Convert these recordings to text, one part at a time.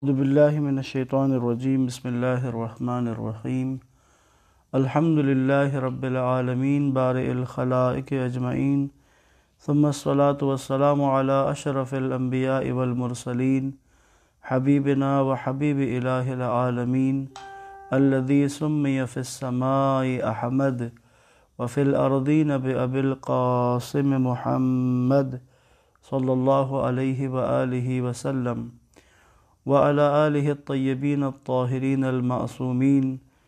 اعوذ باللہ من الشیطان الرجیم بسم اللہ الرحمن الرحیم الحمد للہ رب العالمین بارئ الخلائق اجمعین ثم الصلاة والسلام علی اشرف الانبیاء والمرسلین حبیبنا و حبیب الہ العالمین الذی سمی فی السماء احمد وفی الارضین بأبی القاسم محمد صلی اللہ علیہ وآلہ وسلم وعلى آلہ الطیبین الطاہرین المعصومین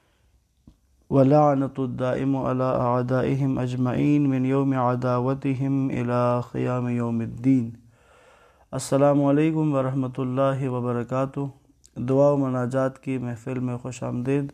ولعنۃ الدائم علی اعدائہم اجمعین من یوم عداوتہم الی قیام یوم الدین۔ السلام علیکم ورحمۃ اللہ وبرکاتہ۔ دعا و مناجات کی محفل میں خوش آمدید۔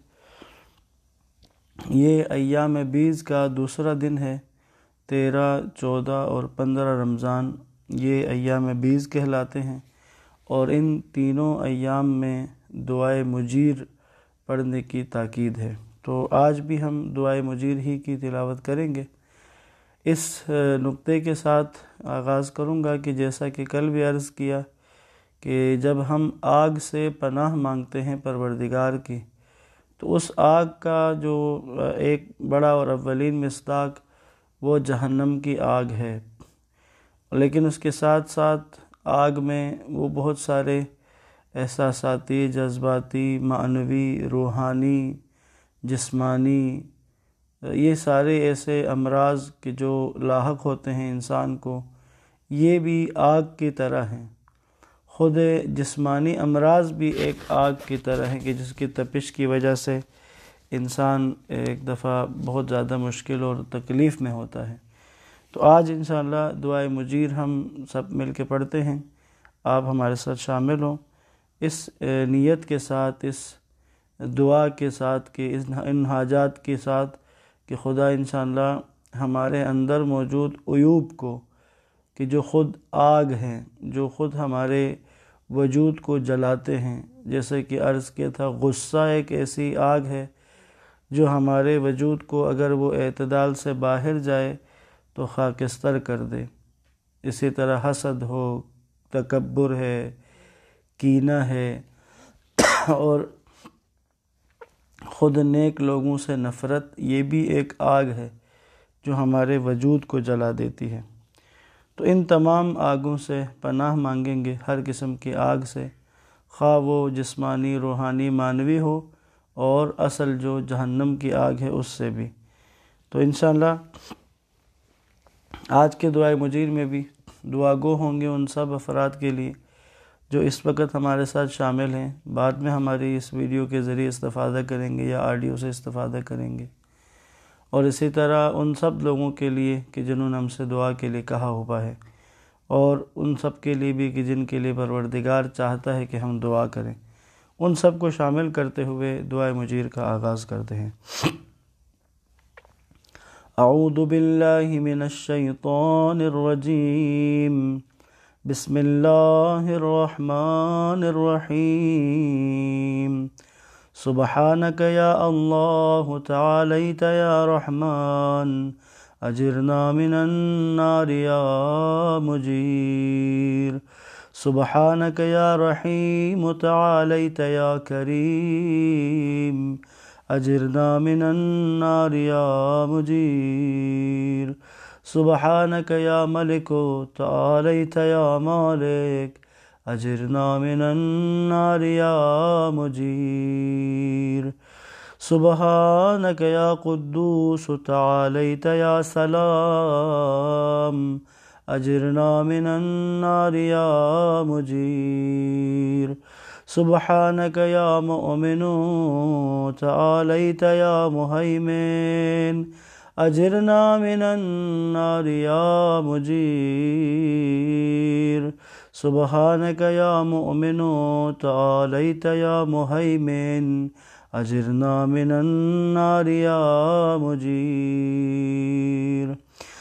یہ ایام بیز کا دوسرا دن ہے۔ 13، 14 اور 15 رمضان یہ ایام بیز کہلاتے ہیں، اور ان تینوں ایام میں دعائے مجیر پڑھنے کی تاکید ہے۔ تو آج بھی ہم دعائے مجیر ہی کی تلاوت کریں گے۔ اس نقطے کے ساتھ آغاز کروں گا کہ جیسا کہ کل بھی عرض کیا کہ جب ہم آگ سے پناہ مانگتے ہیں پروردگار کی، تو اس آگ کا جو ایک بڑا اور اولین مصداق وہ جہنم کی آگ ہے، لیکن اس کے ساتھ ساتھ آگ میں وہ بہت سارے احساساتی، جذباتی، معنوی، روحانی، جسمانی، یہ سارے ایسے امراض کہ جو لاحق ہوتے ہیں انسان کو، یہ بھی آگ کی طرح ہیں۔ خود جسمانی امراض بھی ایک آگ کی طرح ہیں کہ جس کی تپش کی وجہ سے انسان ایک دفعہ بہت زیادہ مشکل اور تکلیف میں ہوتا ہے۔ تو آج انشاءاللہ دعائے مجیر ہم سب مل کے پڑھتے ہیں۔ آپ ہمارے ساتھ شامل ہوں اس نیت کے ساتھ، اس دعا کے ساتھ، کہ ان حاجات کے ساتھ کہ خدا انشاءاللہ ہمارے اندر موجود عیوب کو، کہ جو خود آگ ہیں، جو خود ہمارے وجود کو جلاتے ہیں، جیسے کہ عرض کیا تھا غصہ ایک ایسی آگ ہے جو ہمارے وجود کو اگر وہ اعتدال سے باہر جائے تو خاکستر کر دے۔ اسی طرح حسد ہو، تکبر ہے، کینہ ہے، اور خود نیک لوگوں سے نفرت، یہ بھی ایک آگ ہے جو ہمارے وجود کو جلا دیتی ہے۔ تو ان تمام آگوں سے پناہ مانگیں گے، ہر قسم کی آگ سے، خواہ وہ جسمانی، روحانی، معنوی ہو، اور اصل جو جہنم کی آگ ہے اس سے بھی۔ تو انشاءاللہ آج کے دعائے مجیر میں بھی دعا گو ہوں گے ان سب افراد کے لیے جو اس وقت ہمارے ساتھ شامل ہیں، بعد میں ہماری اس ویڈیو کے ذریعے استفادہ کریں گے یا آڈیو سے استفادہ کریں گے، اور اسی طرح ان سب لوگوں کے لیے کہ جنہوں نے ہم سے دعا کے لیے کہا ہوا ہے، اور ان سب کے لیے بھی کہ جن کے لیے پروردگار چاہتا ہے کہ ہم دعا کریں، ان سب کو شامل کرتے ہوئے دعائے مجیر کا آغاز کرتے ہیں۔ اعوذ باللہ من الشیطان الرجیم، بسم اللہ الرحمن الرحیم، سبحانک یا اللہ تعالیت یا رحمن، اجرنا من النار یا مجیر، سبحانک یا رحیم تعالیت یا کریم، اجرنا من النار یا مجیر، سبحانک یا ملک تعالیت یا مالک، اجرنا من النار یا مجیر، سبحانک یا قدوس تعالیت یا سلام، اجرنا من النار یا مجیر، سبحانک یا مؤمن تعالیت یا مہیمن، اجرنا من النار یا مجیر، سبحانک یا مؤمن تعالیت یا مہیمن، اجرنا من النار یا مجیر،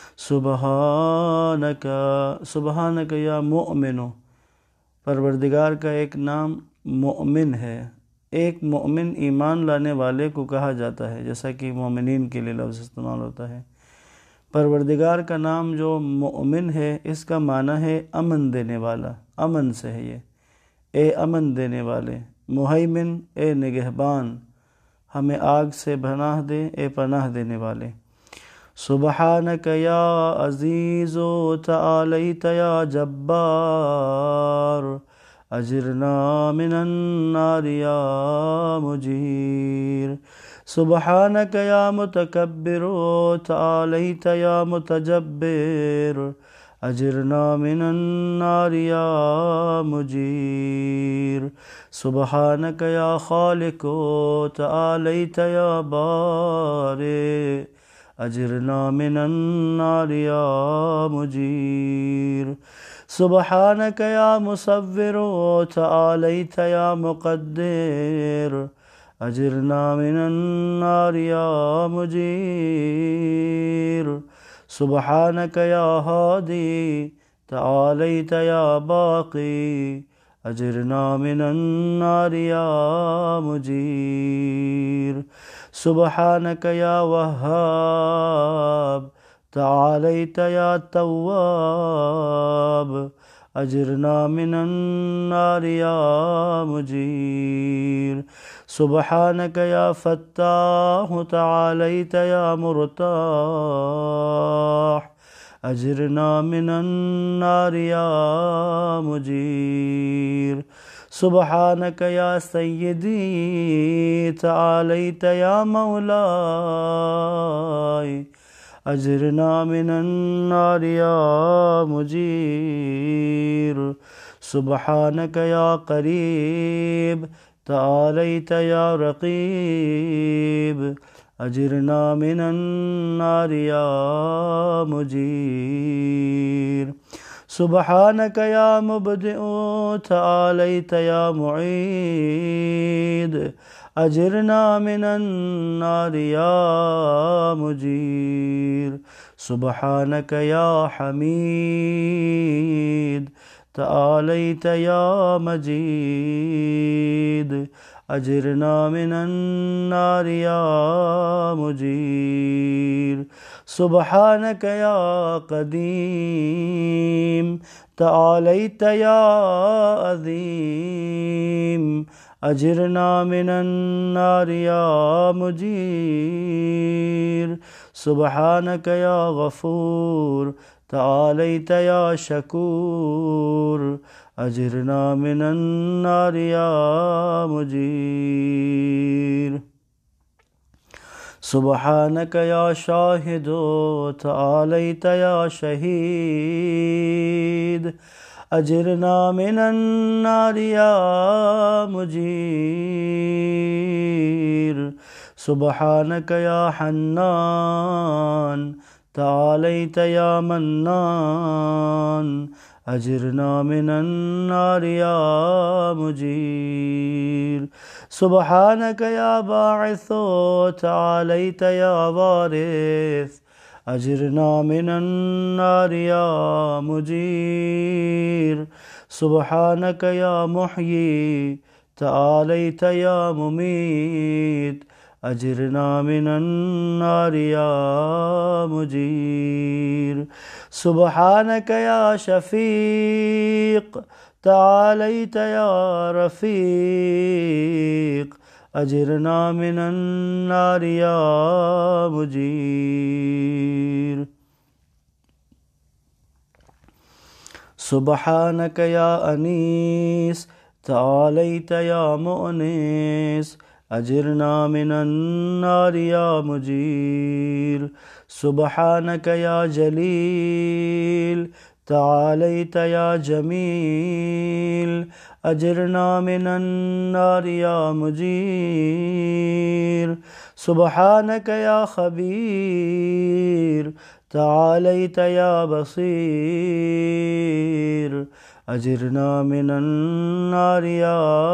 سبحانک یا مؤمن، پروردگار کا ایک نام مؤمن ہے۔ ایک مؤمن ایمان لانے والے کو کہا جاتا ہے، جیسا کہ مومنین کے لیے لفظ استعمال ہوتا ہے۔ پروردگار کا نام جو مؤمن ہے، اس کا معنی ہے امن دینے والا، امن سے ہے یہ، ए अमन देने वाले। मुहैमिन ए निगहबान, हमें आग से पनाह दे ए पनाह देने वाले। सुबहानक या अज़ीज़ो तआलैत या जब्बार, अजिरना मिनन नार या मुजीर। सुबहानक या मुतकब्बिरो तआलैत या मुतजब्बिर, अजिरना मिनन नार या मुजीर। सुबहानक या खालिको तआलैत या बारे, अजिरना मिनन नार या मुजीर। सुबहानक या मुसव्विरो तआलैत या मुक़द्दिर, अजिरना मिनन नार या मुजीर। सुबहानक या हादी तआलैत या बाक़ी, अजिरना मिनन नार या मुजीर। सुबहानक या वहाब तआलैत या तव्वाब, अजिरना मिनन नार या मुजीर। सुबहानक या फत्ताह तआलैत या मुर्ताह, अजिरना मिनन नार या मुजीर। सुबहानक या सय्यदी तआलैत या मौलाय, अजिरना मिनन नार या मुजीर। सुबहानक या करीब तआलैत या रक़ीब, अजिरना मिनन नार या मुजीर। सुबहानक या मुब्दिउ तआलैत या मुईद, अजिरना मिनन नार या मुजीर। सुबहानक या हमीद तआलैत या मजीद, अजिरना मिनन नार या मुजीर। सुबहानक या क़दीम तआलैत या अज़ीम, अजिरना मिनन नार या मुजीर। सुबहानक या गफ़ूर तआलैत या शकूर, अजिरना मिनन नार या मुजीर। सुबहानक या शाहिदो तआलैत या शहीद, अजिरना मिनन नार या मुजीर। सुबहानक या हन्नान तआलैत या मन्नान, अजिरना मिनन नार या मुजीर। सुबहानक या बाइसो तआलैत या वारिस, अजिरना मिनन नार या मुजीर। सुबहानक या मुहयी तआलैत या मुमीत, अजिरना मिनन नार या मुजीर। सुबहानक या शफ़ीक़ तआलैत या रफ़ीक़, अजिरना मिनन नार या मुजीर। सुबहानक या अनीस तआलैत या मुअनिस, अजिरना मिनन नार या मुजीर। सुबहानक या जलील तआलैत या जमील, अजिरना मिनन नार या मुजीर। सुबहानक या खबीर तआलैत या बसीर, अजिरना मिनन नार या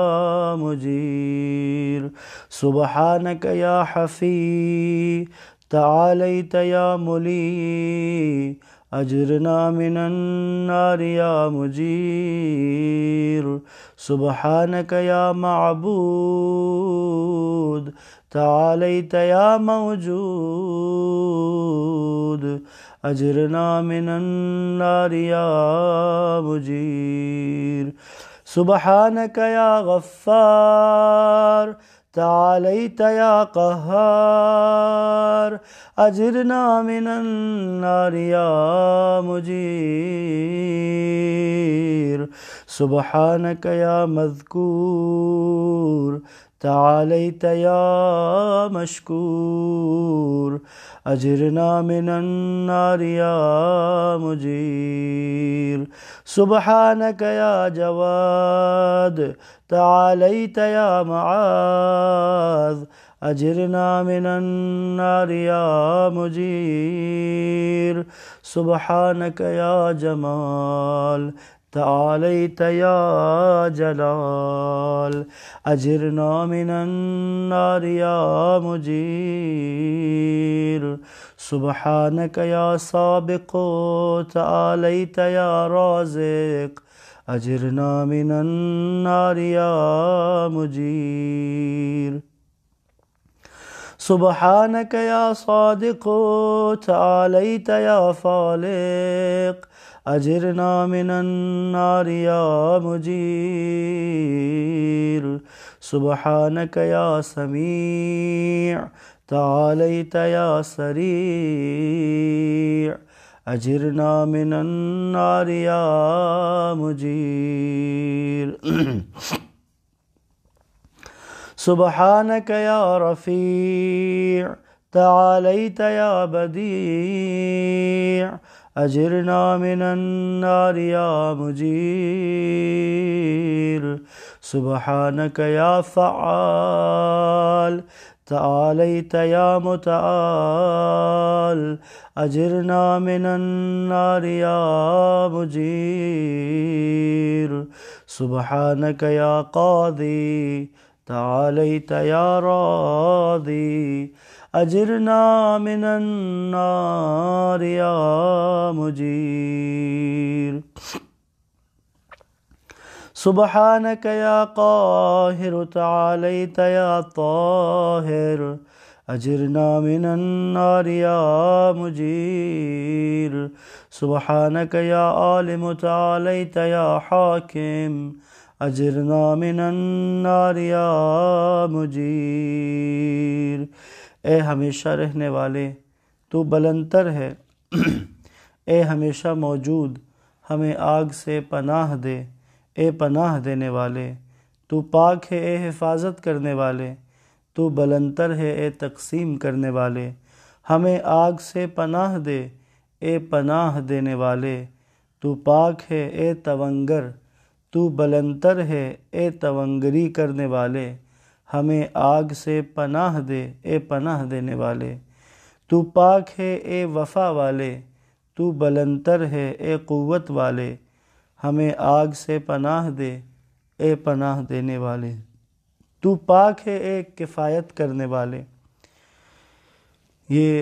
मुजीर। सुबहानक या हफ़ी तआलैत या मुली, अजिरना मिनन नार या मुजीर। सुबहानक या मअबूद तआलैत या मौजूद, अजिरना मिनन नार या मुजीर। سبحانك يا غفار تعاليت يا قهار أجرنا من النار يا مجير سبحانك يا مذكور تعاليت يا مشكور أجرنا من النار يا مجير سبحانك يا جواد تعاليت يا معاذ أجرنا من النار يا مجير سبحانك يا جمال تعاليت يا جلال أجرنا من النار يا مجير سبحانك يا سابق تعاليت يا رازق أجرنا من النار يا مجير سبحانك يا صادق تعاليت يا فالق أجرنا من النار يا مجير سبحانك يا سميع تعاليت يا سريع أجرنا من النار يا مجير سبحانك يا رفيع تعاليت يا بديع أجرنا من النار يا مجير سبحانك يا فعال تعاليت يا متعال أجرنا من النار يا مجير سبحانك يا قاضي تعاليت يا راضي أجرنا من النار يا مجير سبحانك يا قاهر تعاليت يا طاهر أجرنا من النار يا مجير سبحانك يا عالم تعاليت يا حاكم أجرنا من النار يا مجير اے ہمیشہ رہنے والے تو بلندتر ہے اے ہمیشہ موجود ہمیں آگ سے پناہ دے اے پناہ دینے والے تو پاک ہے اے حفاظت کرنے والے تو بلندتر ہے اے تقسیم کرنے والے ہمیں آگ سے پناہ دے اے پناہ دینے والے تو پاک ہے اے تونگر تو بلندتر ہے اے تونگری کرنے والے ہمیں آگ سے پناہ دے اے پناہ دینے والے تو پاک ہے اے وفا والے تو بلندتر ہے اے قوت والے ہمیں آگ سے پناہ دے اے پناہ دینے والے تو پاک ہے اے کفایت کرنے والے۔ یہ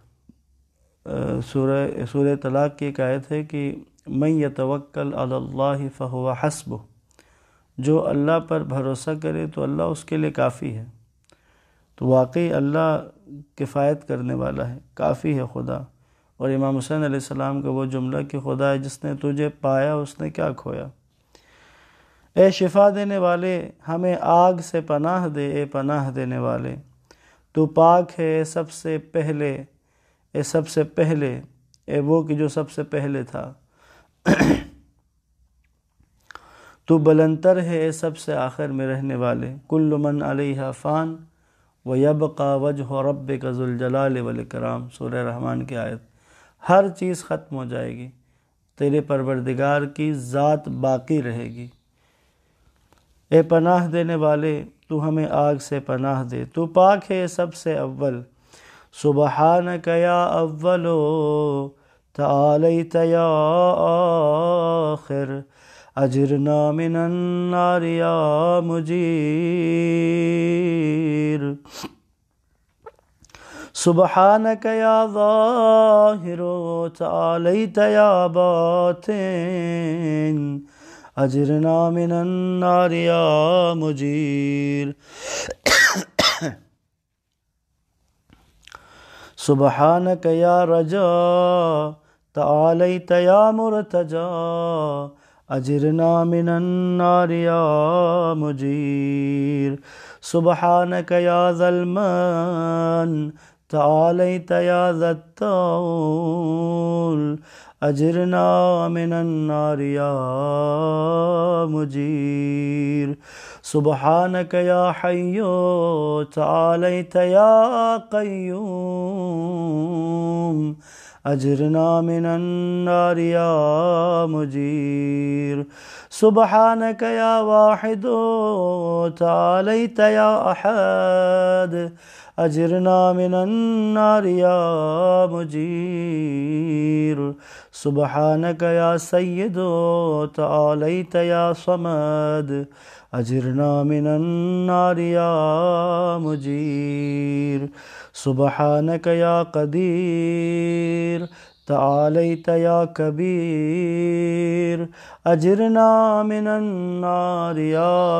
سورہ طلاق کی ایک آیت ہے کہ من یتوکل علی اللہ فہو حسبہ، جو اللہ پر بھروسہ کرے تو اللہ اس کے لیے کافی ہے۔ تو واقعی اللہ کفایت کرنے والا ہے، کافی ہے خدا۔ اور امام حسین علیہ السلام کا وہ جملہ کہ خدا ہے جس نے تجھے پایا اس نے کیا کھویا۔ اے شفا دینے والے ہمیں آگ سے پناہ دے اے پناہ دینے والے تو پاک ہے اے سب سے پہلے اے وہ کہ جو سب سے پہلے تھا تو بلندتر ہے اے سب سے آخر میں رہنے والے کل من علیہا فان ویبقى وجہ ربک ذو الجلال والاکرام، سورہ رحمان کی آیت۔ ہر چیز ختم ہو جائے گی، تیرے پروردگار کی ذات باقی رہے گی۔ اے پناہ دینے والے تو ہمیں آگ سے پناہ دے تو پاک ہے سب سے اول سبحانک یا اولو تعالیت یا آخر اجرنا من النار یا مجیر سبحانک یا ظاہر تعالیت یا باطن اجرنا من النار یا مجیر سبحانک یا رجا تعالیت یا مرتجا أجرنا من النار يا مجير سبحانك يا ذا المن تعاليت يا ذا الطول أجرنا من النار يا مجير سبحانك يا حي تعاليت يا قيوم أجرنا من النار يا مجير سبحانك يا واحد تعاليت يا أحد أجرنا من النار يا مجير سبحانك يا سيد تعاليت يا صمد أجرنا من النار يا مجير سبحانك يا قدير تعاليت يا كبير أجرنا من النار يا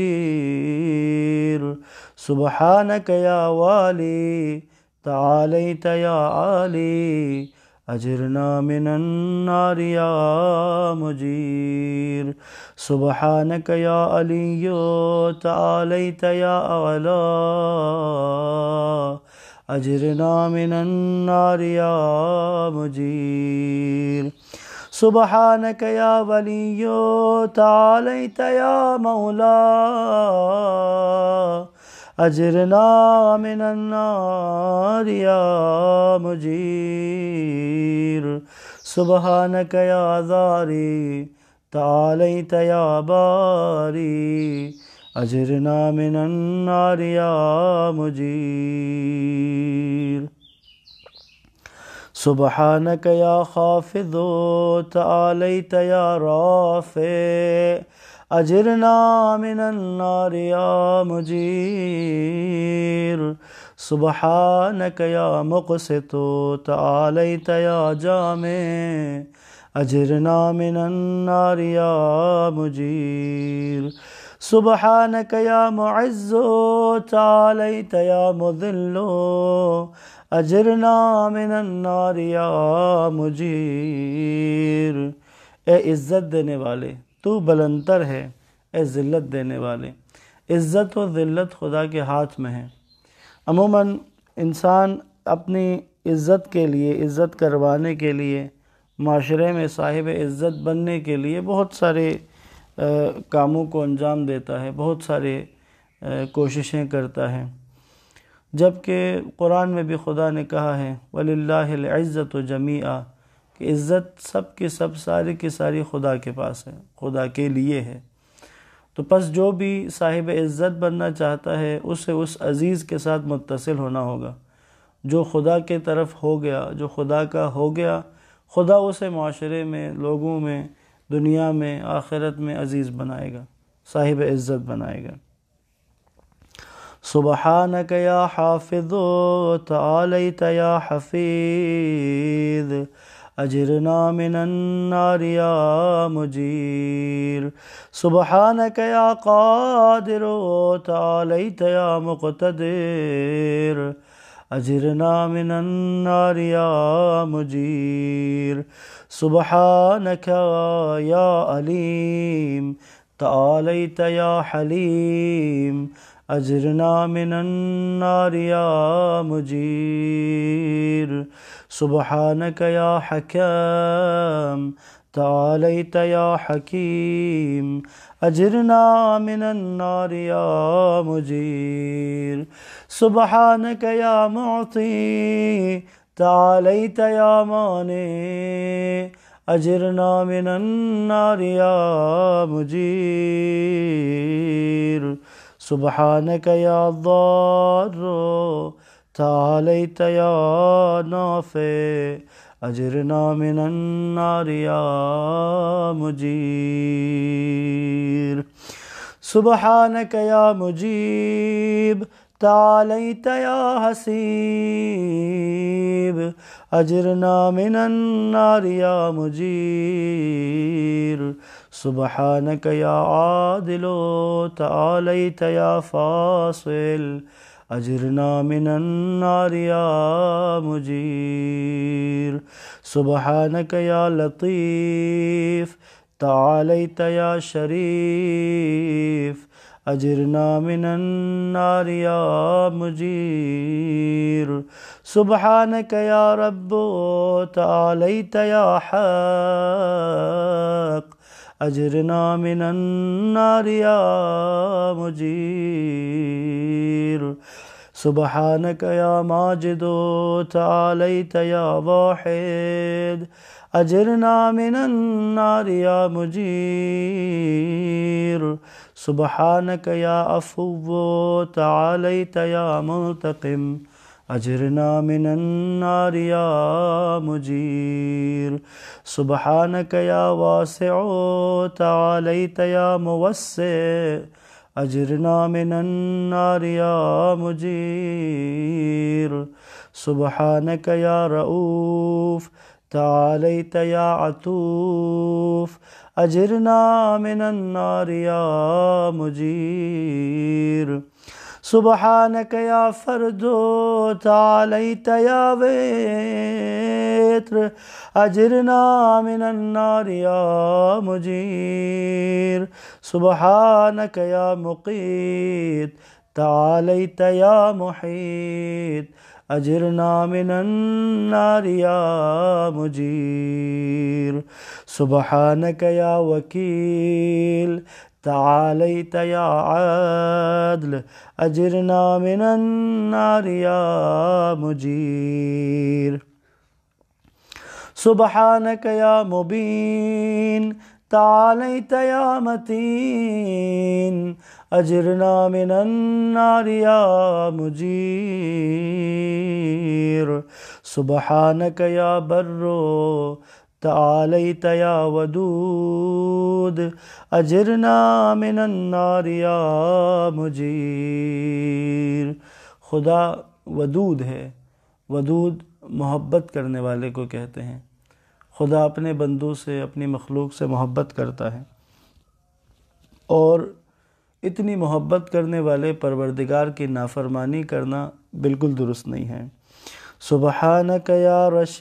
مجير سبحانك يا والي تعاليت يا عالي أجرنا من النار يا مجير سبحانك يا علي تعاليت يا أعلى أجرنا من النار يا مجير سبحانك يا ولي تعاليت يا مولا أجرنا من النار يا مجير سبحانك يا ذاري تعاليت يا باري أجرنا من النار يا مجير سبحانك يا خافض تعاليت يا رافع أجرنا من النار يا مجير سبحانك يا مقسط تعاليت يا جامع أجرنا من النار يا مجير سبحانك يا معز تعاليت يا مذل أجرنا من النار يا مجير اے عزت دینے والے تو بلندر ہے، اے ذلت دینے والے۔ عزت و ذلت خدا کے ہاتھ میں ہے۔ عموماً انسان اپنی عزت کے لیے، عزت کروانے کے لیے، معاشرے میں صاحب عزت بننے کے لیے بہت سارے کاموں کو انجام دیتا ہے، بہت سارے کوششیں کرتا ہے، جبکہ قرآن میں بھی خدا نے کہا ہے وَلِلَّهِ الْعِزَّةُ جَمِيعًا کہ عزت سب کی سب ساری کی ساری خدا کے پاس ہے، خدا کے لیے ہے۔ تو پس جو بھی صاحب عزت بننا چاہتا ہے اسے اس عزیز کے ساتھ متصل ہونا ہوگا جو خدا کے طرف ہو گیا، جو خدا کا ہو گیا، خدا اسے معاشرے میں، لوگوں میں، دنیا میں، آخرت میں عزیز بنائے گا، صاحب عزت بنائے گا۔ سبحانک یا حافظ تعالیت یا حفیظ أجرنا من النار يا مجير سبحانك يا قادر تعاليت يا مقتدر أجرنا من النار يا مجير سبحانك يا عليم تعاليت يا حليم أجرنا من النار يا مجير سبحانك يا حكام تعاليت يا حكيم أجرنا من النار يا مجير سبحانك يا معطي تعاليت يا مانع أجرنا من النار يا مجير سبحانك يا ضار تعاليت يا نافع أجرنا من النار يا مجير سبحانك يا مجيب تعاليت يا حسيب أجرنا من النار يا مجير سبحانك يا عادل تعاليت يا فاصل أجرنا من النار يا مجير سبحانك يا لطيف تعاليت يا شريف أجرنا من النار يا مجير سبحانك يا رب تعاليت يا حق أجرنا من النار يا مجير سبحانك يا ماجد تعاليت يا واحد أجرنا من النار يا مجير سبحانك يا عفو تعاليت يا منتقم أجرنا من النار يا مجير سبحانك يا واسع تعاليت يا موسع أجرنا من النار يا مجير سبحانك يا رؤوف تعاليت يا عطوف أجرنا من النار يا مجير سبحانك يا فرد تعاليت يا وتر أجرنا من النار يا مجير سبحانك يا مقيت تعاليت يا محيط أجرنا من النار يا مجير سبحانك يا وكيل تعاليت يا عادل أجرنا من النار يا مجير سبحانك يا مبين تعاليت يا متين أجرنا من النار يا مجير سبحانك يا بر تعاليت يا ودود أجرنا من النار يا مجير خدا ودود ہے، ودود محبت کرنے والے کو کہتے ہیں۔ خدا اپنے بندوں سے، اپنی مخلوق سے محبت کرتا ہے، اور اتنی محبت کرنے والے پروردگار کی نافرمانی کرنا بالکل درست نہیں ہے۔ سبحانک یا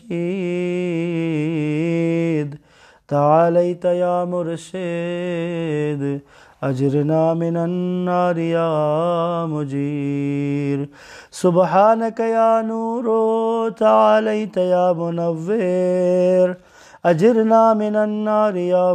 رشید تعالیت یا مرشد اجرنا من النار یا مجیر سبحانک یا نور تعالیت یا منور اجرنا من النار یا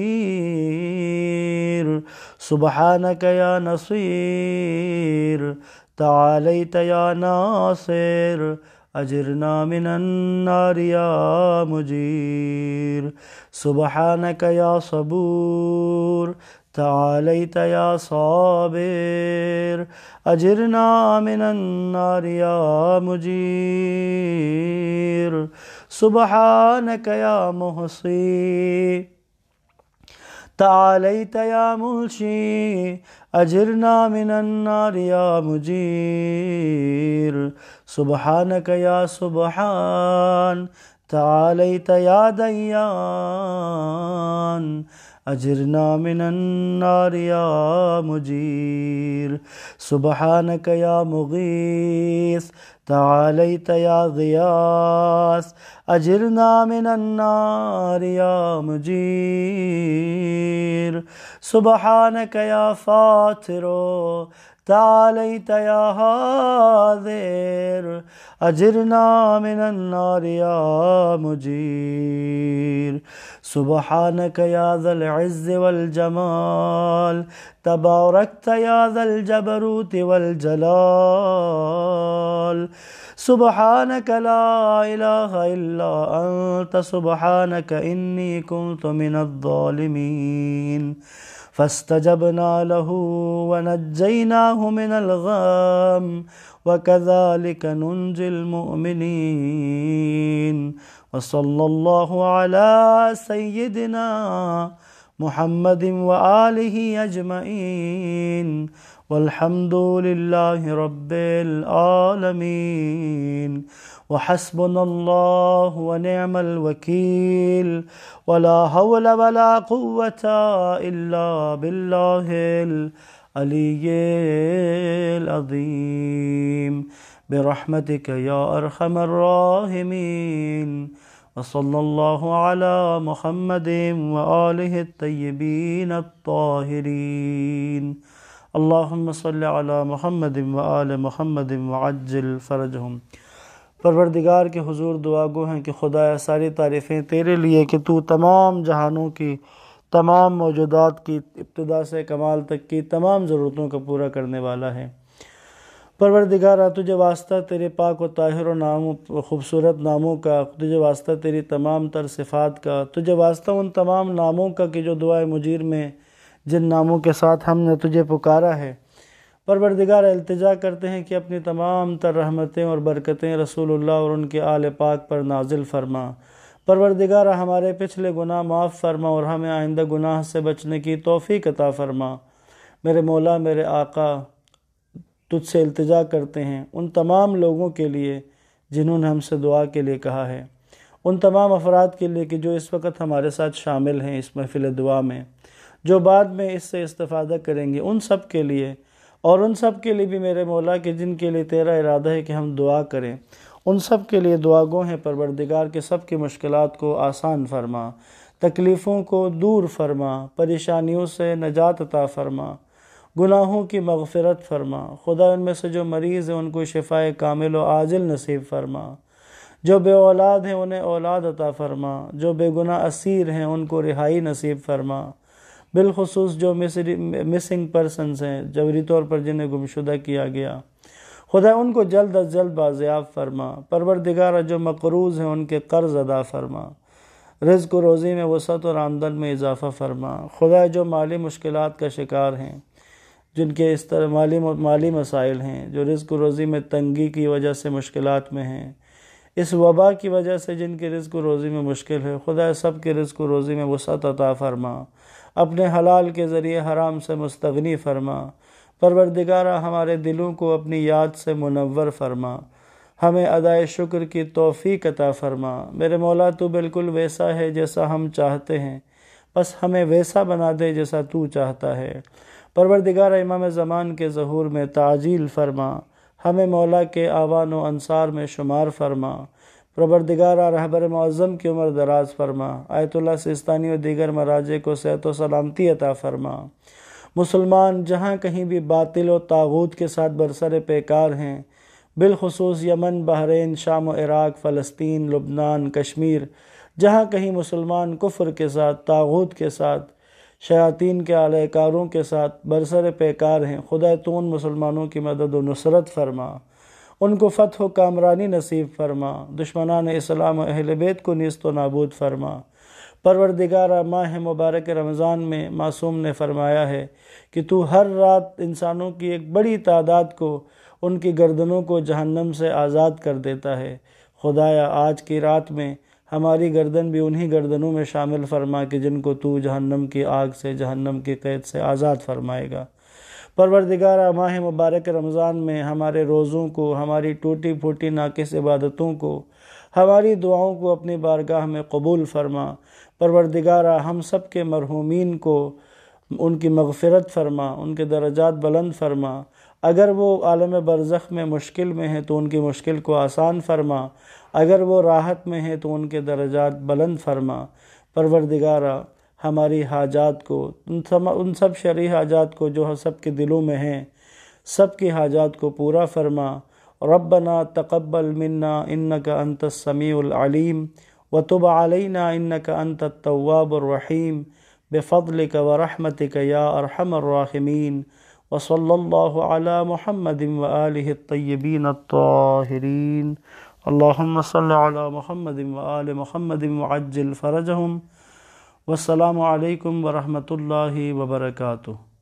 مجیر سبحانک یا نصیر تعالیت یا ناصر اجرنا من النار یا مجیر سبحانک یا صبور تعالیت یا صابر اجرنا من النار یا مجیر سبحانک یا محصی تعالیت یا منشی اجرنا من النار یا مجیر سبحانک یا سبحان تعالیت یا دیان اجرنا من النار یا مجیر سبحانک یا مغیث تعالیت یا غیاث اجرنا من النار یا مجیر سبحانک یا فاطر تعالیت یا حاضر اجرنا من النار یا مجیر سبحانک یا ذا العز والجمال تبارکت یا ذا الجبروت والجلال سبحانک لا الہ الا انت سبحانک انی کنت من الظالمین فاستجبنا له ونجيناه من الغم وكذلك ننجي المؤمنين وصلى الله على سيدنا محمد وآله أجمعين والحمد لله رب العالمين وحسبنا الله ونعم الوكيل ولا حول ولا قوة إلا بالله العلي العظيم برحمتك يا أرحم الراحمين وصلی اللہ علی محمد وآلہ الطیبین الطاہرین اللہم صلی علی محمد وآل محمد وعجل فرجہم۔ پروردگار کے حضور دعا گو ہیں کہ خدایا ساری تعریفیں تیرے لیے کہ تو تمام جہانوں کی، تمام موجودات کی، ابتدا سے کمال تک کی تمام ضرورتوں کا پورا کرنے والا ہے۔ پروردگارہ تجھے واسطہ تیرے پاک و طاہر و ناموں خوبصورت ناموں کا، تجھے واسطہ تیری تمام تر صفات کا، تجھے واسطہ ان تمام ناموں کا کہ جو دعائے مجیر میں جن ناموں کے ساتھ ہم نے تجھے پکارا ہے۔ پروردگار التجا کرتے ہیں کہ اپنی تمام تر رحمتیں اور برکتیں رسول اللہ اور ان کے آل پاک پر نازل فرما۔ پروردگار ہمارے پچھلے گناہ معاف فرما اور ہمیں آئندہ گناہ سے بچنے کی توفیق عطا فرما۔ میرے مولا، میرے آقا، تجھ سے التجا کرتے ہیں ان تمام لوگوں کے لیے جنہوں نے ہم سے دعا کے لیے کہا ہے، ان تمام افراد کے لیے کہ جو اس وقت ہمارے ساتھ شامل ہیں اس محفل دعا میں، جو بعد میں اس سے استفادہ کریں گے، ان سب کے لیے، اور ان سب کے لیے بھی میرے مولا کہ جن کے لیے تیرا ارادہ ہے کہ ہم دعا کریں، ان سب کے لیے دعا گو ہیں پروردگار کے سب کی مشکلات کو آسان فرما، تکلیفوں کو دور فرما، پریشانیوں سے نجات عطا فرما، گناہوں کی مغفرت فرما۔ خدا ان میں سے جو مریض ہیں ان کو شفائے کامل و عاجل نصیب فرما، جو بے اولاد ہیں انہیں اولاد عطا فرما، جو بے گناہ اسیر ہیں ان کو رہائی نصیب فرما، بالخصوص جو مسنگ پرسنز ہیں جبری طور پر جنہیں گمشدہ کیا گیا، خدا ان کو جلد از جلد بازیاب فرما۔ پروردگار جو مقروض ہیں ان کے قرض ادا فرما، رزق و روزی میں وسعت اور آمدن میں اضافہ فرما۔ خدا جو مالی مشکلات کا شکار ہیں، جن کے اس طرح مالی مسائل ہیں، جو رزق و روزی میں تنگی کی وجہ سے مشکلات میں ہیں، اس وبا کی وجہ سے جن کے رزق و روزی میں مشکل ہے، خدا سب کے رزق و روزی میں وسعت عطا فرما، اپنے حلال کے ذریعے حرام سے مستغنی فرما۔ پروردگارہ ہمارے دلوں کو اپنی یاد سے منور فرما، ہمیں ادائے شکر کی توفیق عطا فرما۔ میرے مولا تو بالکل ویسا ہے جیسا ہم چاہتے ہیں، بس ہمیں ویسا بنا دے جیسا تو چاہتا ہے۔ پروردگار امام زمان کے ظہور میں تعجیل فرما، ہمیں مولا کے آوان و انصار میں شمار فرما۔ پروردگارہ رہبر معظم کی عمر دراز فرما، آیت اللہ سیستانی و دیگر مراجع کو صحت و سلامتی عطا فرما۔ مسلمان جہاں کہیں بھی باطل و طاغوت کے ساتھ برسر پیکار ہیں، بالخصوص یمن، بحرین، شام و عراق، فلسطین، لبنان، کشمیر، جہاں کہیں مسلمان کفر کے ساتھ، طاغوت کے ساتھ، شیاطین کے اعلی کاروں کے ساتھ برسر پیکار ہیں، خدا تو ان مسلمانوں کی مدد و نصرت فرما، ان کو فتح و کامرانی نصیب فرما، دشمنان اسلام و اہل بیت کو نیست و نابود فرما۔ پروردگارہ ماہ مبارک رمضان میں معصوم نے فرمایا ہے کہ تو ہر رات انسانوں کی ایک بڑی تعداد کو، ان کی گردنوں کو جہنم سے آزاد کر دیتا ہے۔ خدایا آج کی رات میں ہماری گردن بھی انہی گردنوں میں شامل فرما کہ جن کو تو جہنم کی آگ سے، جہنم کی قید سے آزاد فرمائے گا۔ پروردگارہ ماہ مبارک رمضان میں ہمارے روزوں کو، ہماری ٹوٹی پھوٹی ناقص عبادتوں کو، ہماری دعاؤں کو اپنی بارگاہ میں قبول فرما۔ پروردگارہ ہم سب کے مرحومین کو ان کی مغفرت فرما، ان کے درجات بلند فرما۔ اگر وہ عالم برزخ میں مشکل میں ہیں تو ان کی مشکل کو آسان فرما، اگر وہ راحت میں ہیں تو ان کے درجات بلند فرما۔ پروردگارہ ہماری حاجات کو، ان سب شرعی حاجات کو جو سب کے دلوں میں ہیں، سب کی حاجات کو پورا فرما۔ ربنا تقبل منا انک انت السمیع العلیم وتب علینا انک انت التواب الرحیم بفضلک ورحمتک یا ارحم الراحمین وصلی اللہ علی محمد وآلہ الطیبین الطاہرین اللہم صلی علی محمد وآل محمد وعجل فرجہم۔ والسلام علیکم ورحمۃ اللہ وبرکاتہ۔